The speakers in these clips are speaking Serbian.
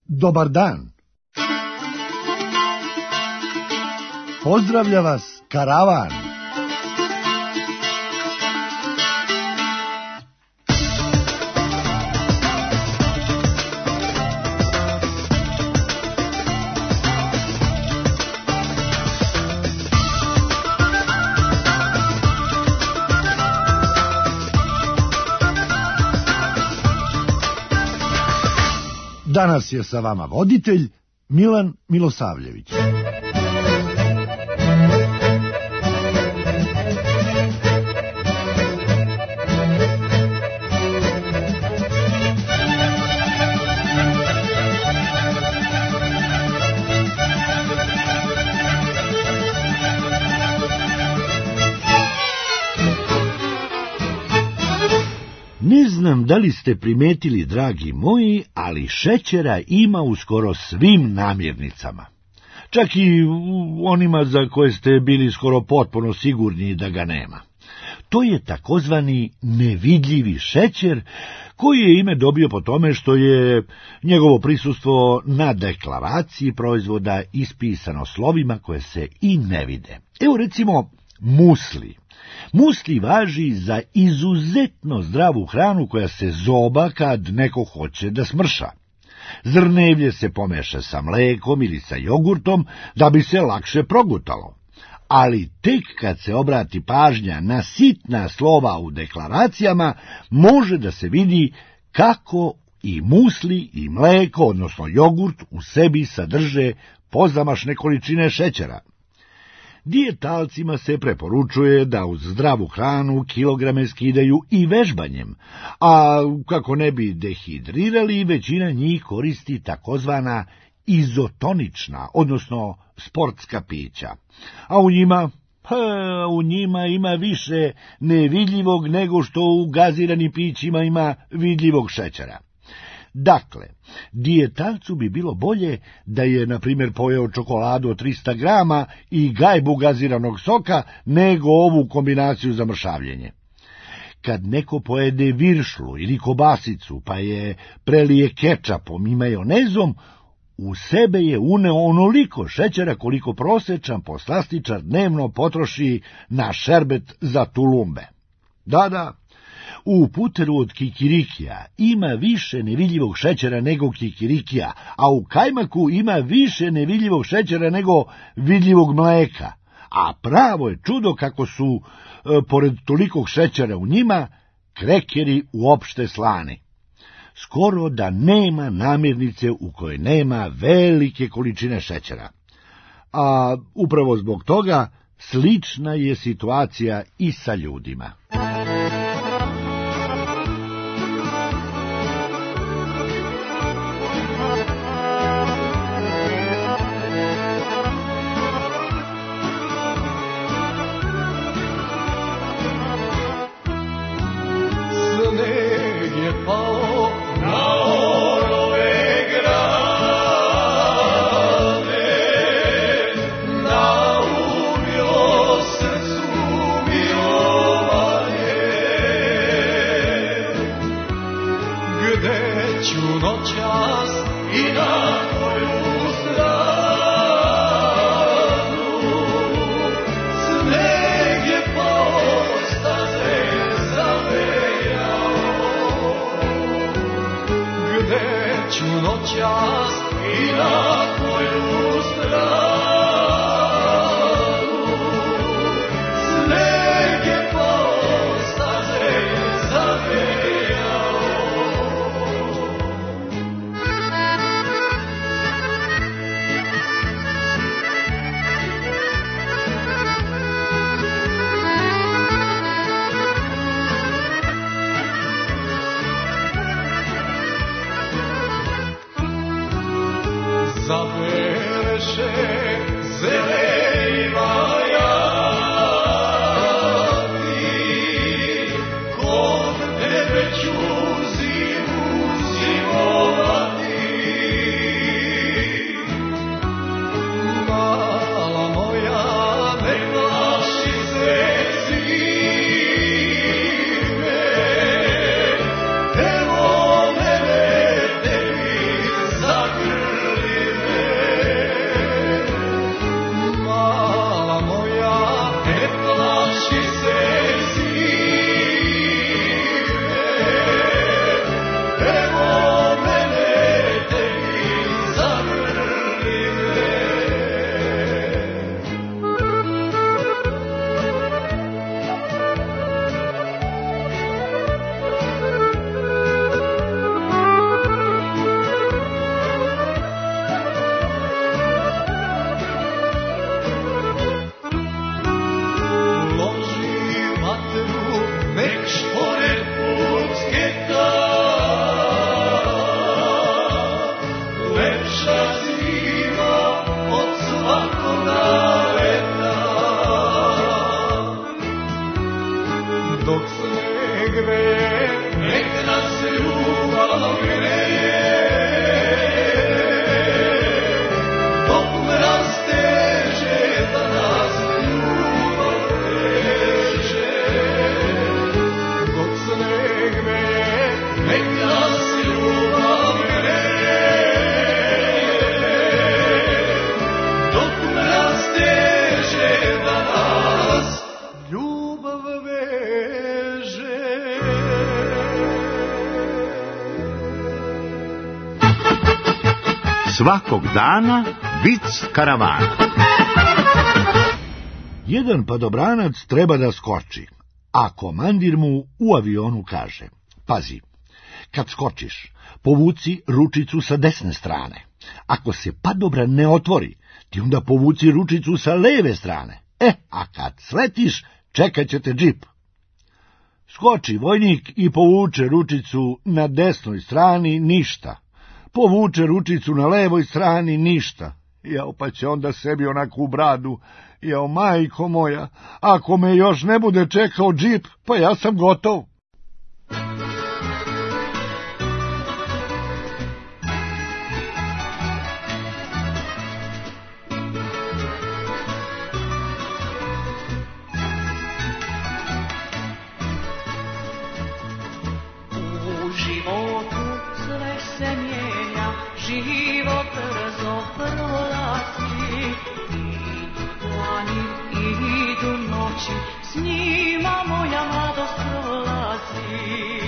Dobar dan. Pozdravlja vas karavan. Danas je sa vama voditelj Milan Milosavljević. Ne znam da li ste primetili, dragi moji, ali šećera ima u skoro svim namirnicama. Čak i u onima za koje ste bili skoro potpuno sigurni da ga nema. To je takozvani nevidljivi šećer, koji je ime dobio po tome što je njegovo prisustvo na deklaraciji proizvoda ispisano slovima koje se i ne vide. Evo recimo musli. Musli važi za izuzetno zdravu hranu koja se zoba kad neko hoće da smrša. Zrnevlje se pomeša sa mlekom ili sa jogurtom da bi se lakše progutalo. Ali tek kad se obrati pažnja na sitna slova u deklaracijama, može da se vidi kako i musli i mleko, odnosno jogurt, u sebi sadrže pozamašne količine šećera. Dijetalcima se preporučuje da uz zdravu hranu kilograme skidaju i vežbanjem, a kako ne bi dehidrirali, većina njih koristi takozvana izotonična, odnosno sportska pića. A u njima ima više nevidljivog nego što u gaziranim pićima ima vidljivog šećera. Dakle, dijetalcu bi bilo bolje da je, na primjer, pojeo čokoladu od 300 grama i gajbu gaziranog soka, nego ovu kombinaciju za mršavljenje. Kad neko pojede viršlu ili kobasicu, pa je prelije kečapom i majonezom, u sebe je uneo onoliko šećera koliko prosječan poslastičar dnevno potroši na šerbet za tulumbe. Da, u puteru od kikirikija ima više nevidljivog šećera nego kikirikija, a u kajmaku ima više nevidljivog šećera nego vidljivog mleka. A pravo je čudo kako su, pored tolikog šećera u njima, krekeri uopšte slani. Skoro da nema namirnice u kojoj nema velike količine šećera. A upravo zbog toga slična je situacija i sa ljudima. Zagreb svakog dana vic karavana. Jedan padobranac treba da skoči, a komandir mu u avionu kaže: pazi, kad skočiš, povuci ručicu sa desne strane. Ako se padobran ne otvori, ti onda povuci ručicu sa leve strane. A kad sletiš, čekat će te džip. Skoči vojnik i povuče ručicu na desnoj strani, ništa. Povuče ručicu na levoj strani, ništa. Jao, pa će onda sebi onako u bradu: jao, majko moja, ako me još ne bude čekao džip, pa ja sam gotov. U životu sve se mijenja, život brzo prolazi. Idu dani, idu noći, s njima moja mladost prolazi.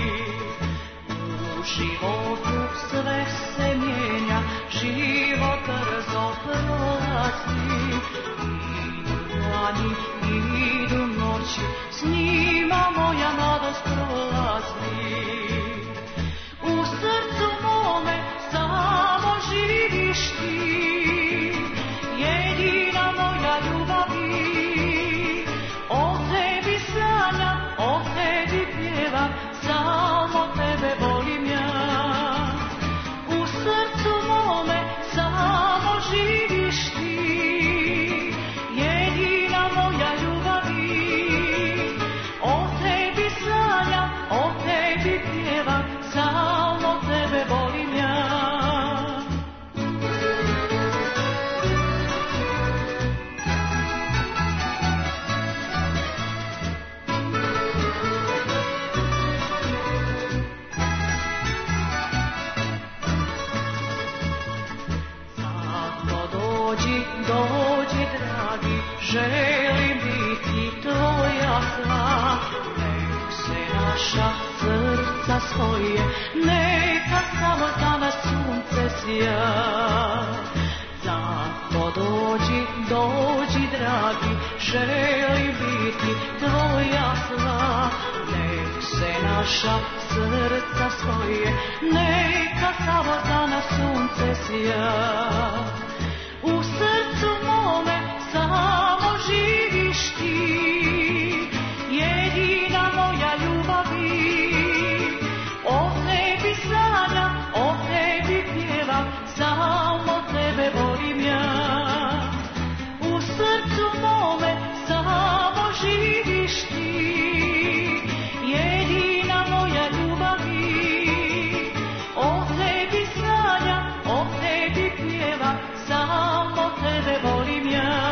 U životu sve se mijenja, život brzo prolazi. Idu dani, idu noći, s njima moja mladost prolazi. U srcu mome samo živiš ti, jedina moja ljubavi. O tebi sanjam, o tebi pjevam, samo tebe volim ja. U srcu mome samo živiš ti, jedina moja ljubavi. O tebi sanjam, o tebi pjevam, samo tebe volim ja. Zato dođi dragi, želim biti tvoja sva. Nek se naša srca svoje, neka samo za nas sunce sija. Zato dođi dragi, želim biti tvoja sva. Nek se naša srca svoje, neka samo za nas sunce sija. U srcu mome samo živiš ti, jedina moja ljubavi. O tebi sanjam, o tebi pjevam, samo tebe volim ja. U srcu mome samo živiš ti, jedina moja ljubavi. O tebi sanjam, o tebi pjevam, samo tebe volim ja.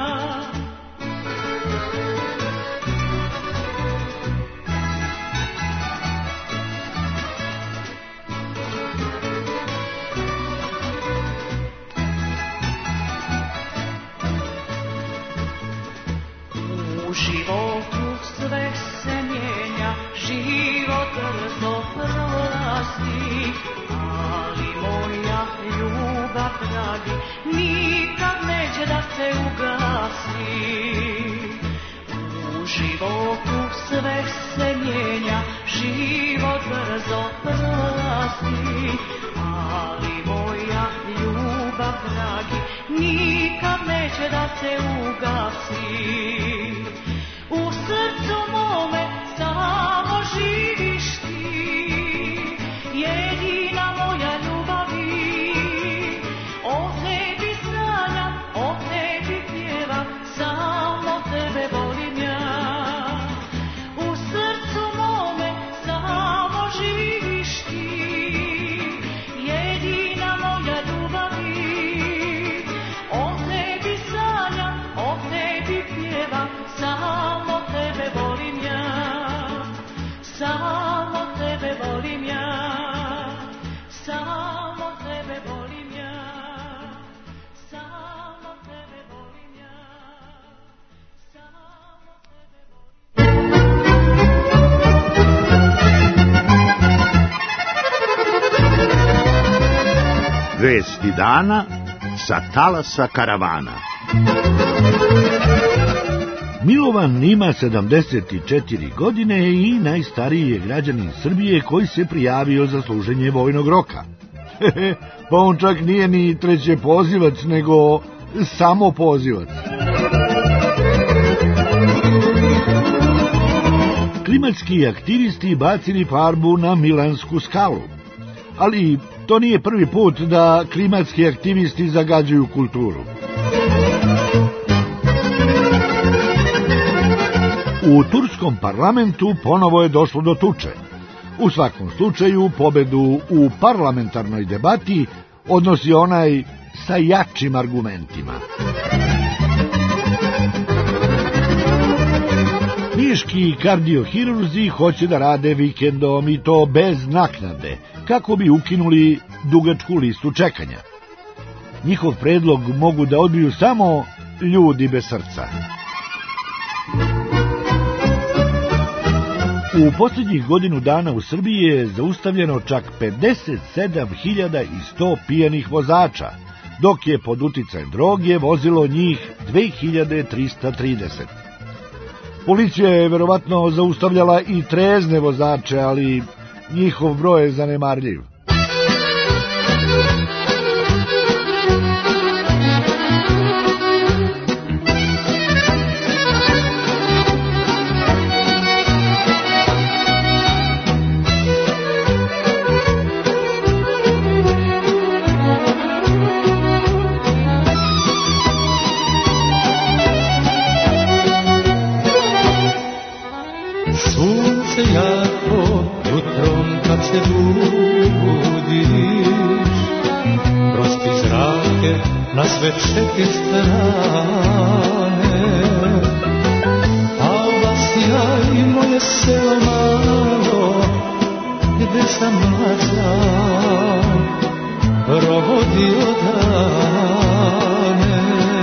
U životu sve se mijenja, život brzo prolazi, ali moja ljubav dragi nikad neće da se ugasi. U životu sve se mijenja, život brzo prolazi, ali moja ljubav dragi nikad neće da se ugasi. U srcu mome samo živiš ti, jedina moja ljubavi. O tebi sanjam, o tebi pjevam, samo tebe volim ja. U srcu mome samo živiš ti, jedina moja ljubavi. O tebi sanjam, o tebi pjevam, samo tebe volim ja. Vijesti dana sa talasa karavana. Milovan ima 74 godine i najstariji je građanin Srbije koji se prijavio za služenje vojnog roka. Pa on čak nije ni treće pozivac, nego samo pozivac. Klimatski aktivisti bacili farbu na Milansku skalu. Ali to nije prvi put da klimatski aktivisti zagađuju kulturu. U turskom parlamentu ponovo je došlo do tuče. U svakom slučaju pobedu u parlamentarnoj debati odnosi onaj sa jačim argumentima. Niški kardiohirurzi hoće da rade vikendom i to bez naknade, kako bi ukinuli dugačku listu čekanja. Njihov predlog mogu da odbiju samo ljudi bez srca. U posljednjih godinu dana u Srbiji je zaustavljeno čak 57.100 pijanih vozača, dok je pod uticajem droge vozilo njih 2.330. Policija je verovatno zaustavljala i trezne vozače, ali njihov broj je zanemarljiv. Na sve četiri strane, a vas ja i moje selo malo, gde sam mlađa provodio dane.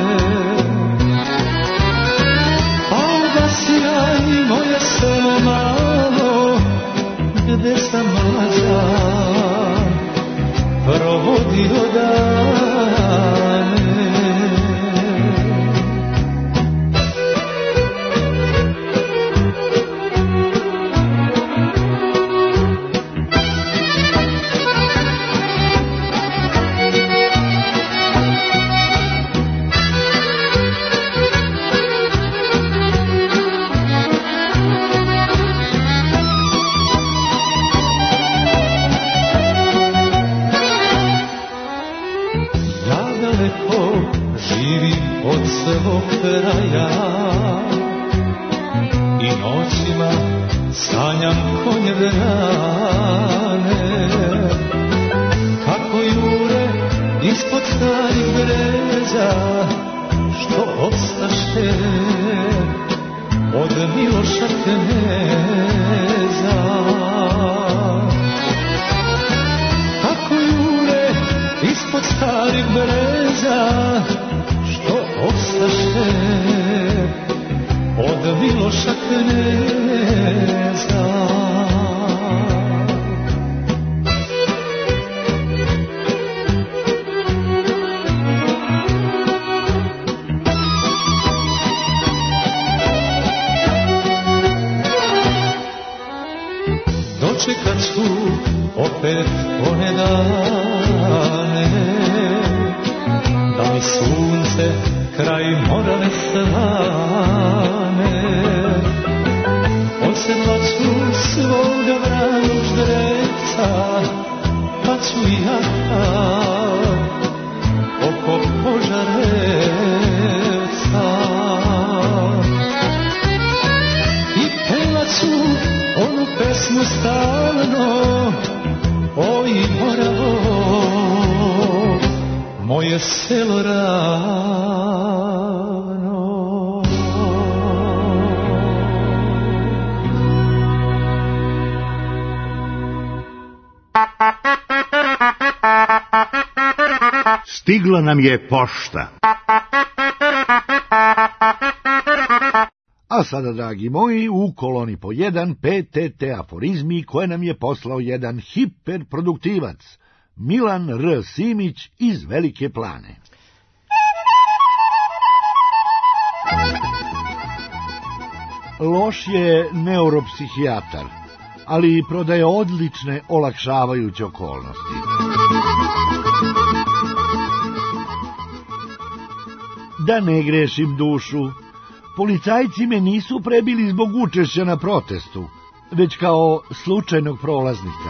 A vas ja i moje selo malo, gde sam mlađa provodio dane. I noćima sanjam konje vrane, kako jure ispod starih breza, što ostaše od Miloša kneza. Kako jure ispod starih breza, što ostaše od Miloša kneza. Dočekat ću opet one dane, da mi sunce kraj morane strane. Odsedlat ću svoga vranog ždreca, pa ću ja oko Požareca. I pevat ću onu pesmu stalno, oj Moravo, moje selo ravno. Stigla nam je pošta. A sada, dragi moji, u koloni po 1 PTT aforizmi koje nam je poslao jedan hiperproduktivac, Milan R. Simić iz Velike Plane. Loš je neuropsihijatar, ali prodaje odlične olakšavajuće okolnosti. Da ne grešim dušu, policajci me nisu prebili zbog učešća na protestu, već kao slučajnog prolaznika.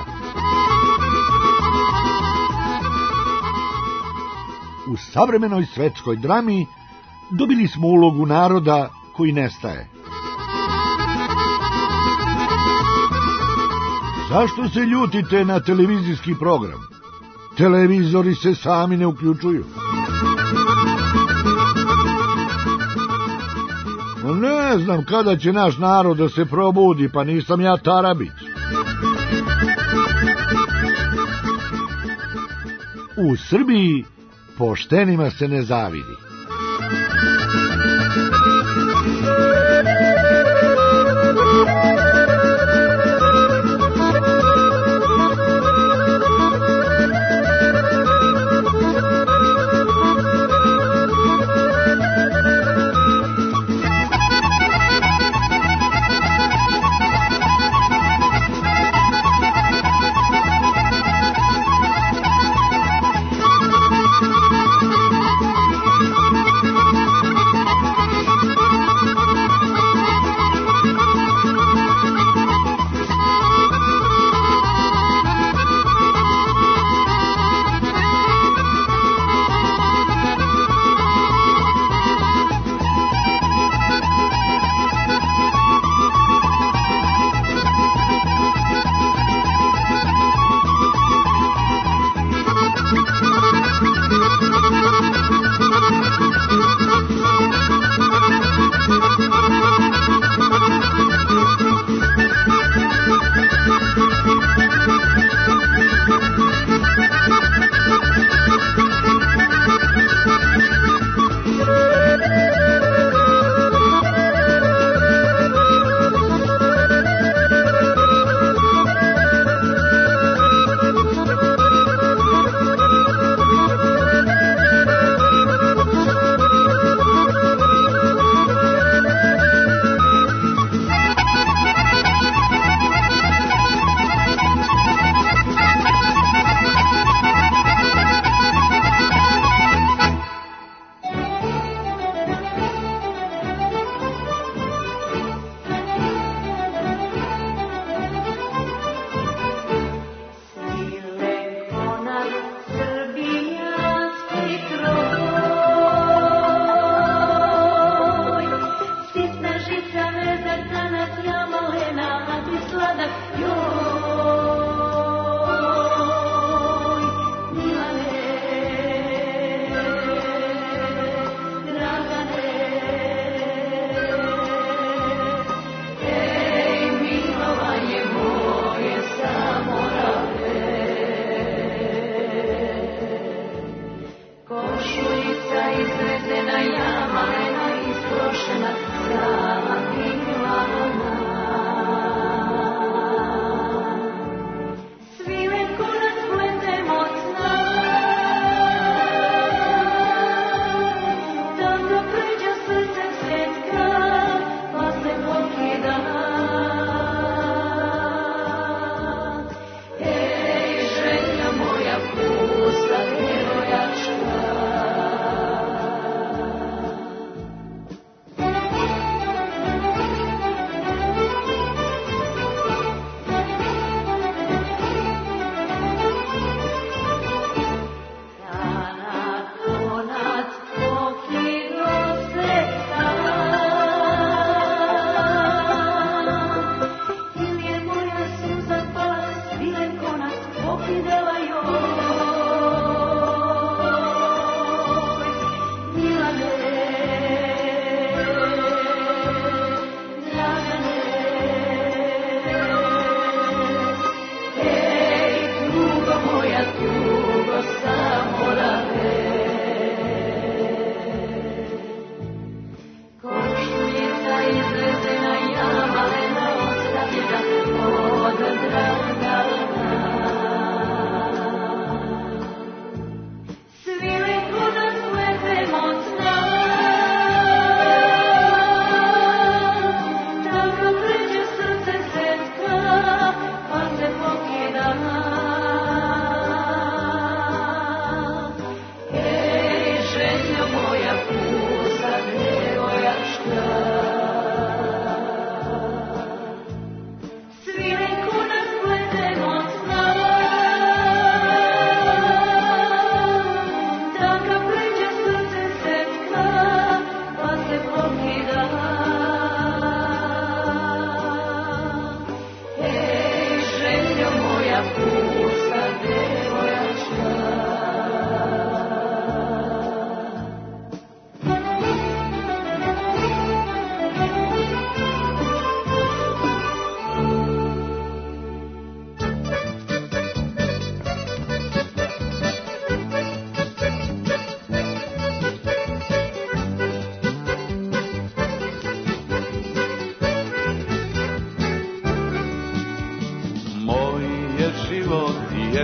U savremenoj svetskoj drami dobili smo ulogu naroda koji nestaje. Zašto se ljutite na televizijski program? Televizori se sami ne uključuju. Ne znam kada će naš narod da se probudi, pa nisam ja Tarabić. U Srbiji poštenima se ne zavidi.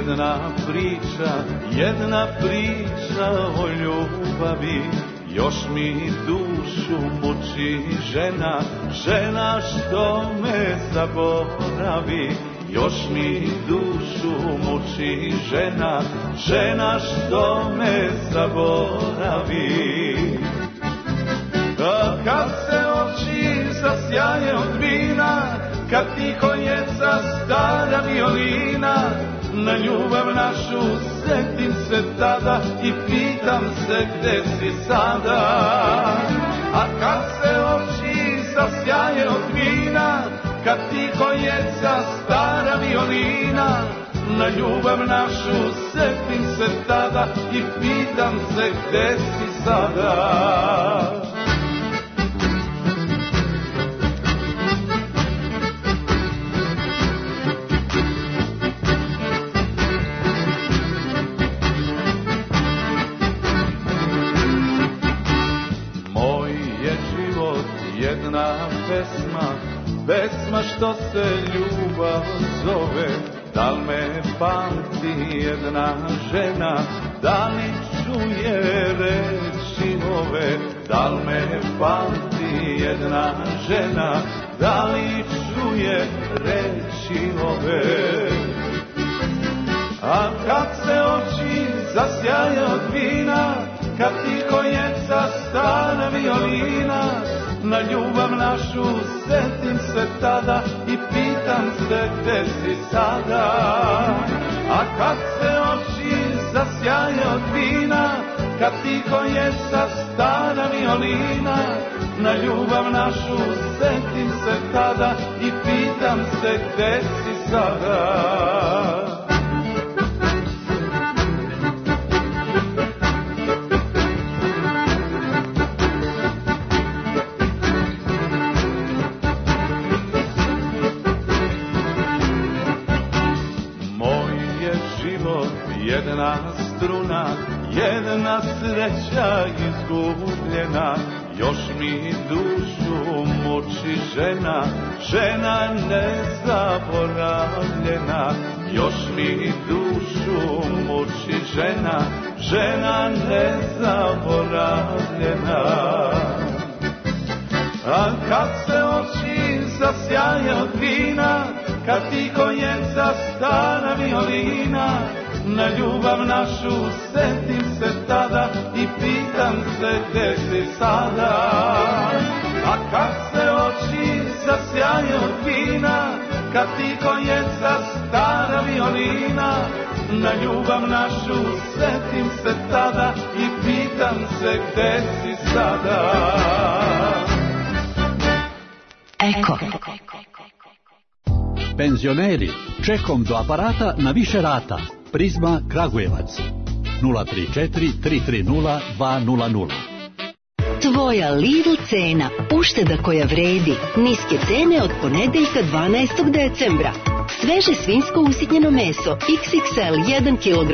jedna priča o ljubavi. Još mi dušu muči žena, žena što me zaboravi. Još mi dušu muči žena, žena što me zaboravi. A kad se oči zasjaje od vina, kad tiho jeca stara violina, na ljubav našu setim se tada i pitam se gde si sada. A kad se oči zasjaje od vina, kad tiho jeca stara violina, na ljubav našu setim se tada i pitam se gde si sada. Pesma što se ljubav zove, da li me pamti jedna žena, da li čuje reči ove, da li me pamti jedna žena, da li čuje reči ove. A kad se oči zasjaje od vina, kad tiho jeca stara violina, na ljubav našu setim se tada i pitam se gde si sada. A kad se oči zasjaje od vina, kad tiho jeca stara violina, na ljubav našu setim se tada i pitam se gde si sada. Jedna struna, jedna sreća izgubljena, još mi dušu muči žena, žena nezaboravljena. Još mi dušu muči žena, žena nezaboravljena. A kad se oči zasjaje od vina, kad tiho jeca stara violina, na ljubav našu setim se tada i pitam se gde si sada. A kad se oči zasjaje od vina, kad tiho jeca stara violina, na ljubav našu setim se tada i pitam se gde si sada. Eko. Penzioneri, čekom do aparata na više rata. Prizma Kragujevac 034 330 200. Tvoja Lidl cena, ušteda koja vredi, niske cene od ponedeljka 12. decembra. Sveže svinjsko usitnjeno meso XXL 1 kg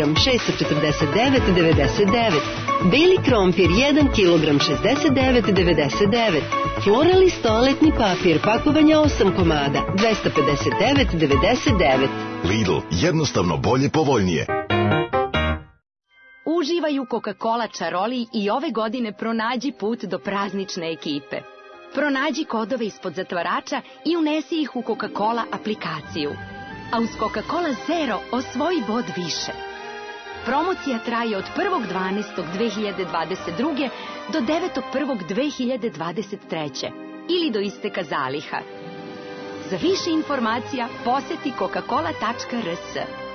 649,99. Beli krompir 1 kg 69,99. Floralis toaletni papir pakovanja 8 komada 259,99. Lidl, jednostavno bolje, povoljnije. Uživaj u Coca-Cola čaroli i ove godine pronađi put do praznične ekipe. Pronađi kodove ispod zatvarača i unesi ih u Coca-Cola aplikaciju. A uz Coca-Cola Zero osvoji bod više. Promocija traje od 1.12.2022. do 9.1.2023. ili do isteka zaliha. Za više informacija poseti coca-cola.rs.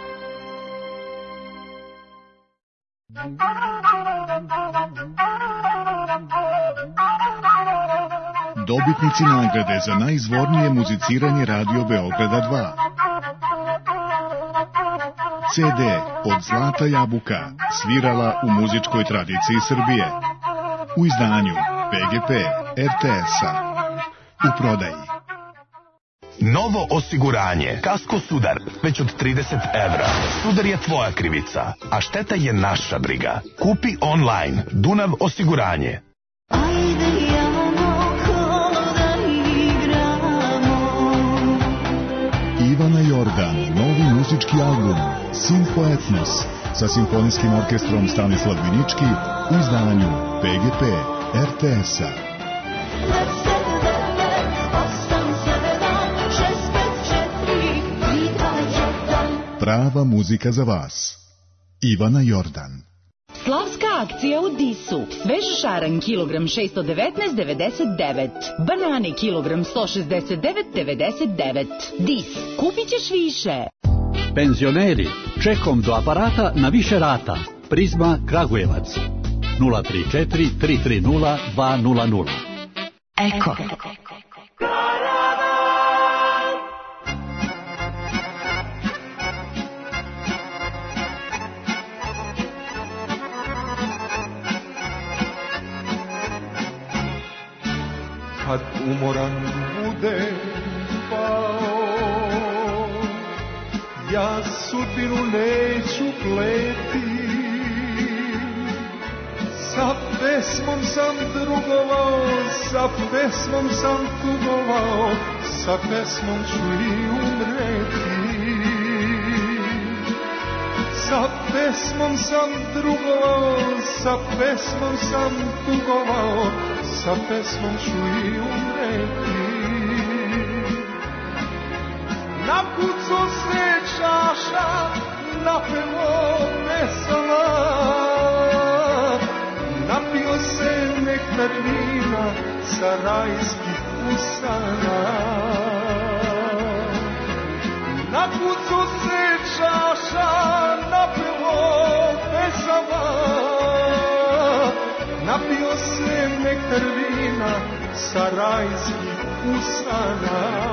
Dobitnici nagrade za najizvornije muziciranje Radio Beograda 2. CD od Zlata Jabuka, svirala u muzičkoj tradiciji Srbije. U izdanju PGP RTS-a. U prodaji. Novo osiguranje. Kasko Sudar. Već od 30 evra. Sudar je tvoja krivica, a šteta je naša briga. Kupi online. Dunav osiguranje. Ivana Jordan. Novi muzički album. Simfo Etnos sa simfonijskim orkestrom Stanislav Minički u izdanju PGP RTS-a. Prava muzika za vas. Ivana Jordan. Slavska akcija u Disu. Svež šaran kilogram 619,99. Banane kilogram 169,99. Dis. Kupit ćeš više. Penzioneri, čekom do aparata na više rata. Prizma Kragujevac. 034 330 200. Eko. Kad umoran budem pao, ja sudbinu neću pleti. Sa pesmom sam drugovao, sa pesmom sam tugovao, sa pesmom ću i umreti. Sa pesmom sam drugovao, sa pesmom sam tugovao, sa pesmom ću i umreti. Napuco se čaša, napelo pesama, napio se nektar vina sa rajskih usana. Napuco se čaša, napelo pesama, napio se nektar vina sa rajskih usana.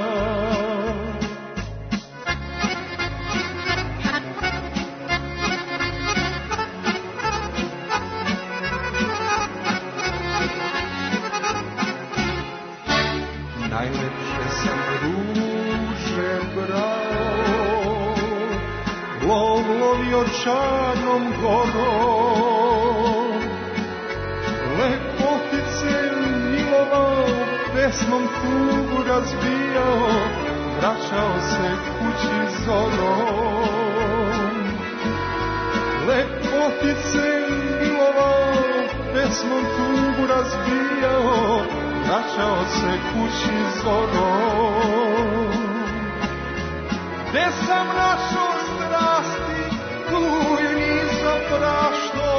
Najlepše sam ruže brao, lovio čarnom gorom, lepotice milovao, pesmom tugu razbijao, vraćao se kući zorom. Lepotice milovao, pesmom tugu razbijao, vraćao se kući zorom. Gde sam našao strasti, tu i nisam prašto,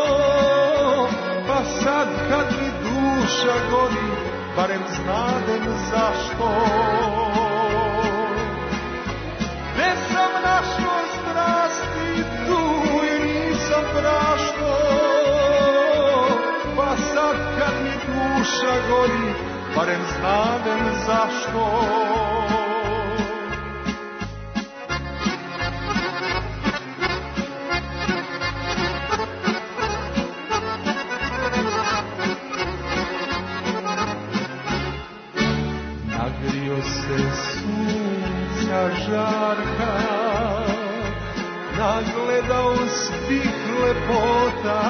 pa sad kad mi duša gori, barem znadem zašto. Gde sam našao strasti, tu i nisam prašto, pa sad kad mi duša gori, barem znadem zašto. Nagrio se sunca žarka, nagledao svih lepota,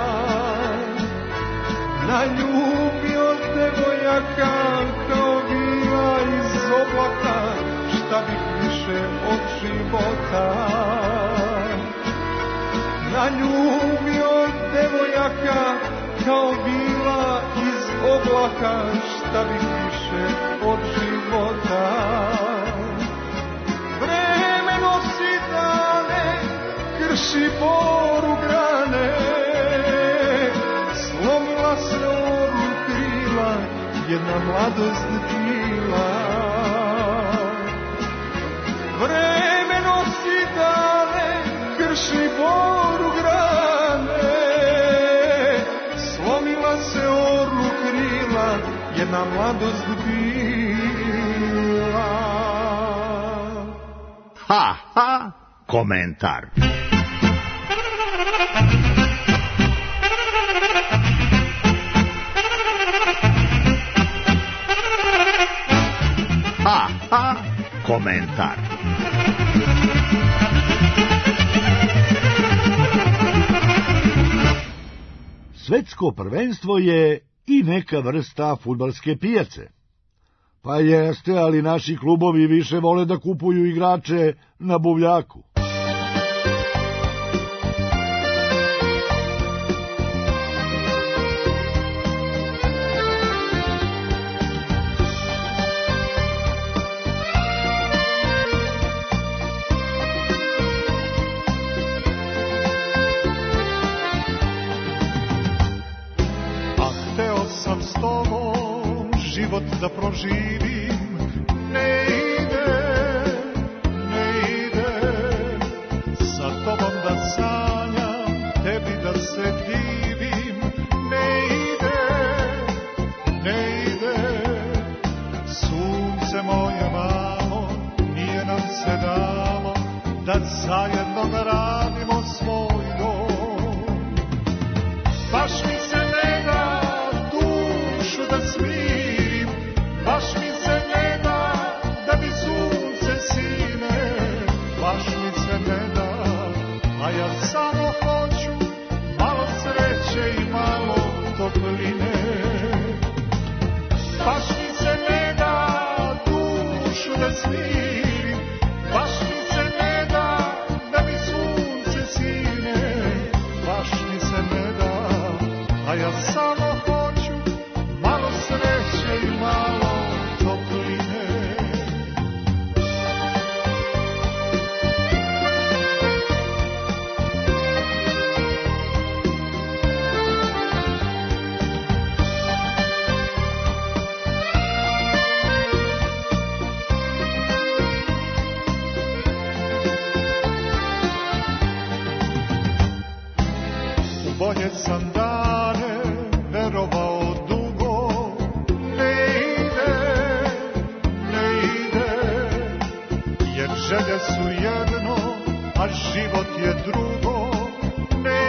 naljubio devojaka kao bila iz oblaka, šta bih više od života. Naljubio devojaka kao bila iz oblaka, šta bih više od života. Vreme nosi dane, krši boru grane, slomila se oru krila, jedna mladost bila. Vreme nosi dane, krši boru grane, slomila se oru krila, jedna mladost bila. Ha, ha, komentar. Ha, ha, komentar. Svetsko prvenstvo je i neka vrsta fudbalske pijace. Pa jeste, ali naši klubovi više vole da kupuju igrače na buvljaku. život da proživim, ne ide, sa tobom da sanjam, tebi da se divim, ne ide, sunce moje malo, nije nam se dalo, da zajedno gradimo svoj dom. Baš mi se ne da dušu da smirim, baš mi se ne da da mi sunce sine, baš mi se ne da, a ja samo hoću malo sreće i malo topline. Baš mi se ne da dušu da smirim, baš mi se ne da da mi sunce sine, baš mi se ne da, a ja samo hoću malo sreće i malo topline. U bolje sam dane verovao dugo, ne ide, jer želje su jedno, a život je drugo, ne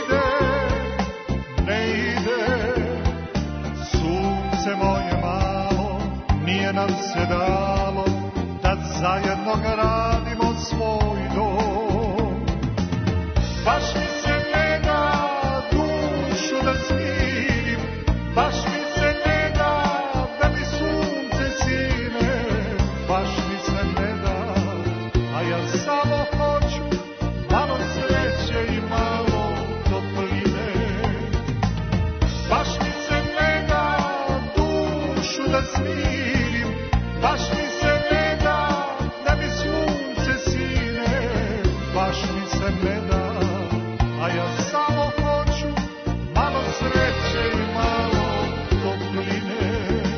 ide, sunce moje malo, nije nam se dalo, da zajedno gradimo svoj dom. Baš mi se ne da dušu da smirim, baš mi se ne da da mi sunce sine, baš mi se ne da, a ja samo hoću malo sreće i malo topline. Baš mi se ne da dušu da smirim, baš mi se ne da da mi sunce sine, baš mi se ne da, a ja samo hoću malo sreće i malo topline.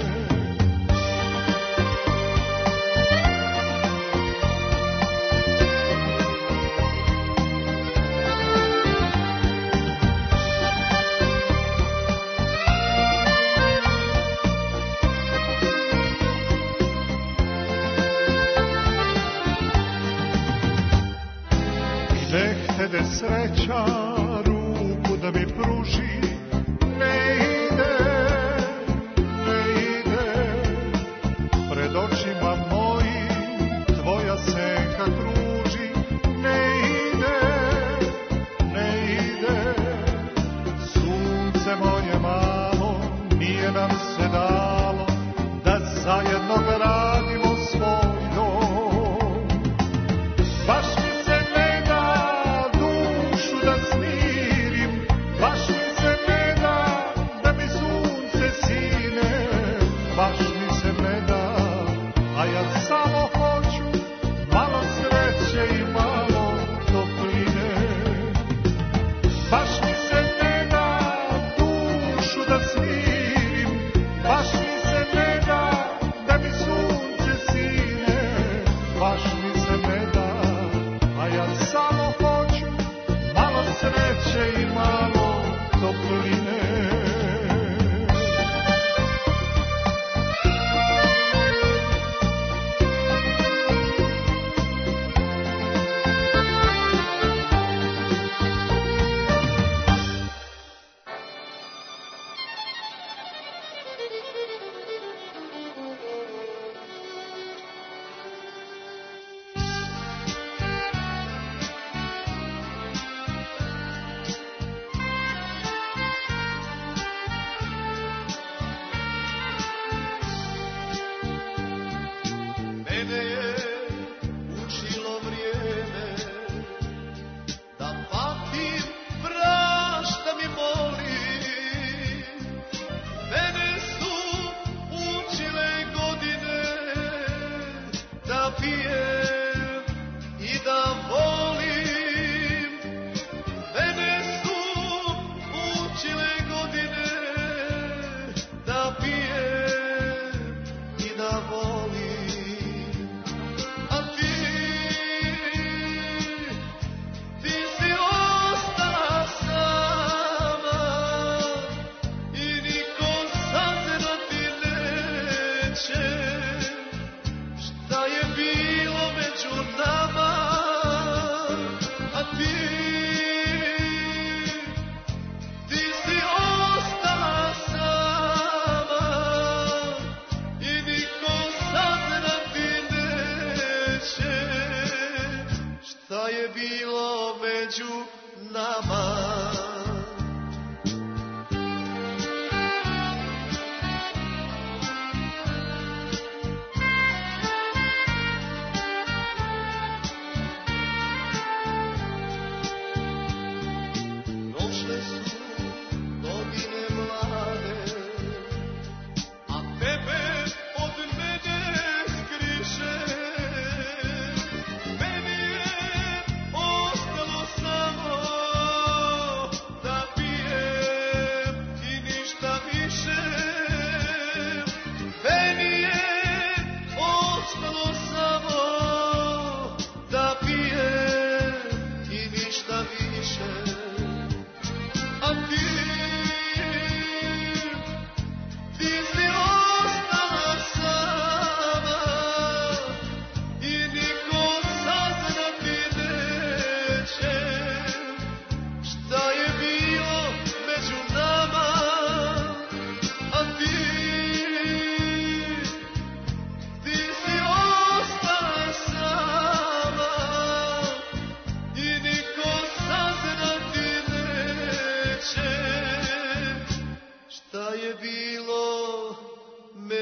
Gde htede sreća ruku da mi pruži, ne ide, pred očima mojim tvoja senka kruži, ne ide, sunce moje malo, nije nam se dalo, da zajedno gradimo svoj dom. Baš mi se ne da dušu da smirim, baš mi se ne da da mi sunce sine, baš mi se ne da, a ja samo hoću malo sreće i malo topline. Baš mi se ne da dušu da smirim, baš mi se ne da da mi sunce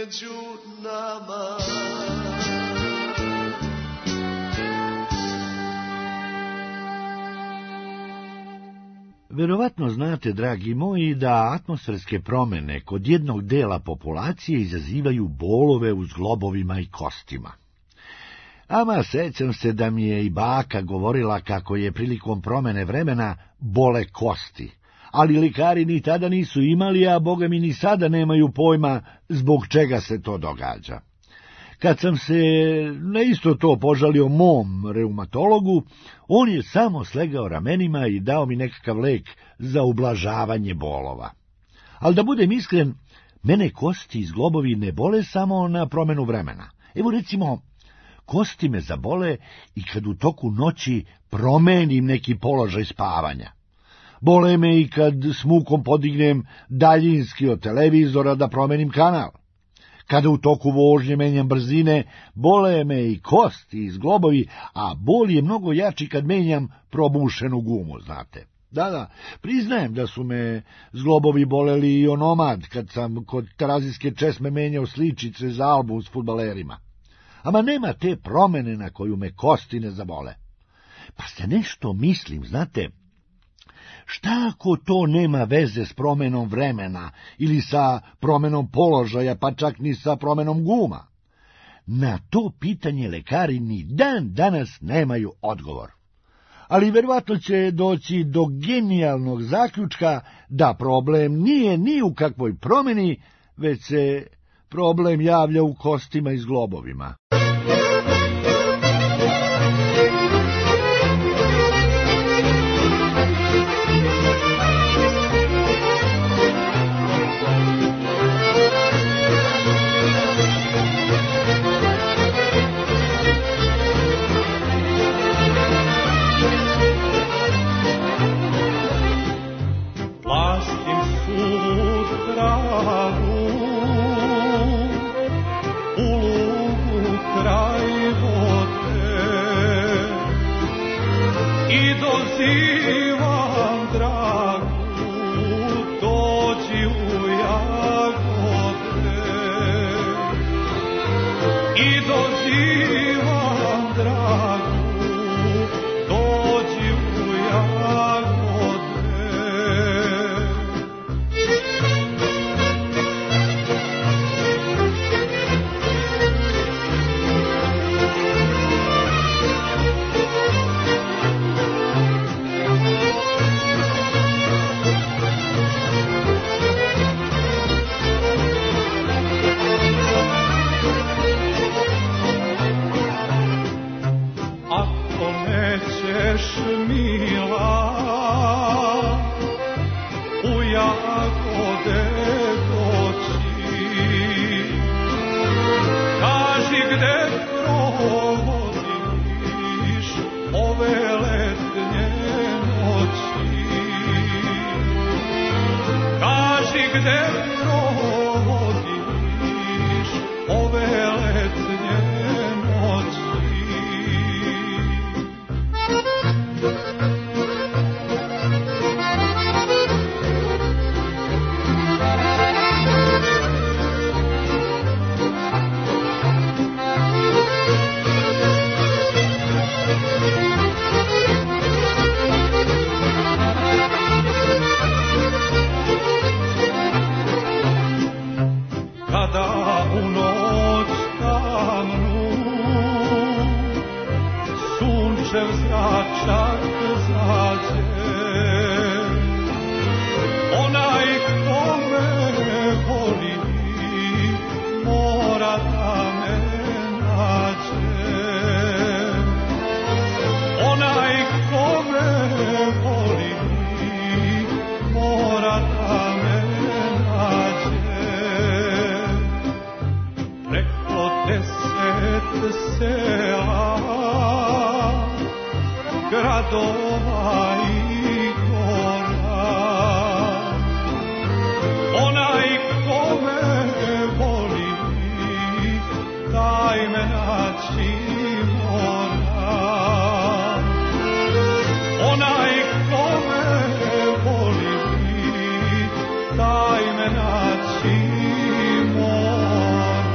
među nama. Verovatno znate, dragi moji, da atmosferske promene kod jednog dela populacije izazivaju bolove u zglobovima i kostima. Ama sećam se da mi je i baka govorila kako je prilikom promene vremena bole kosti, ali lekari ni tada nisu imali, a boga mi ni sada nemaju pojma zbog čega se to događa. Kad sam se na isto to požalio mom reumatologu, on je samo slegao ramenima i dao mi nekakav lek za ublažavanje bolova. Ali da budem iskren, mene kosti i zglobovi ne bole samo na promenu vremena. Evo recimo, kosti me zabole i kad u toku noći promenim neki položaj spavanja. Bole me i kad s mukom podignem daljinski od televizora da promenim kanal. Kada u toku vožnje menjam brzine, bole me i kosti i zglobovi, a bol je mnogo jači kad menjam probušenu gumu, znate. Da, priznajem da su me zglobovi boleli i onomad, kad sam kod terazijske česme menjao sličice za album s fudbalerima. Ama nema te promene na koju me kosti ne zabole. Pa se nešto mislim, znate, šta ako to nema veze s promenom vremena ili sa promenom položaja, pa čak ni sa promenom guma? Na to pitanje lekari ni dan danas nemaju odgovor. Ali verovatno će doći do genijalnog zaključka da problem nije ni u kakvoj promeni, već se problem javlja u kostima i zglobovima. Taj me naći mora.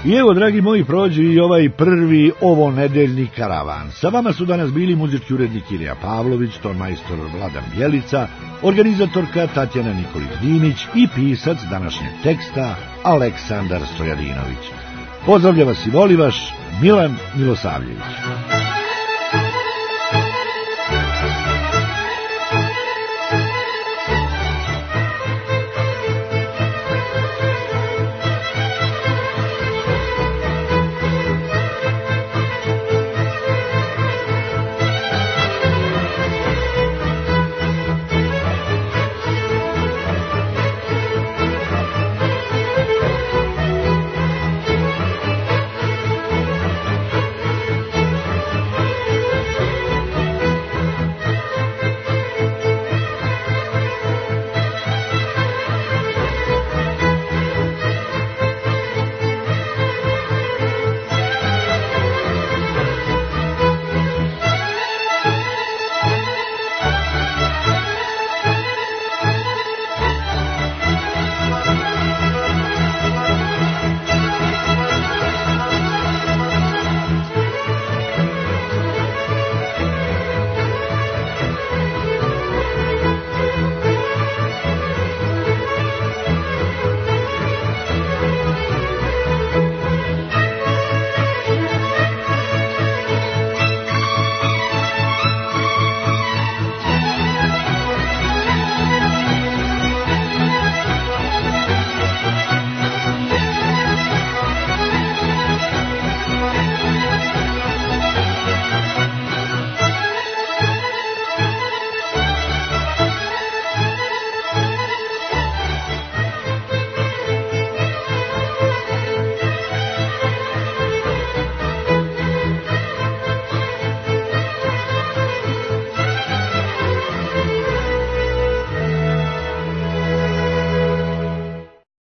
I evo, dragi moji, prođe i ovaj prvi ovonedeljni karavan. Sa vama su danas bili muzički urednik Ilija Pavlović, tonmajstor Vladan Bjelica, organizatorka Tatjana Nikolić-Dinić i pisac današnjeg teksta Aleksandar Stojadinović. Pozdravlja vas i voli vaš Milan Milosavljević.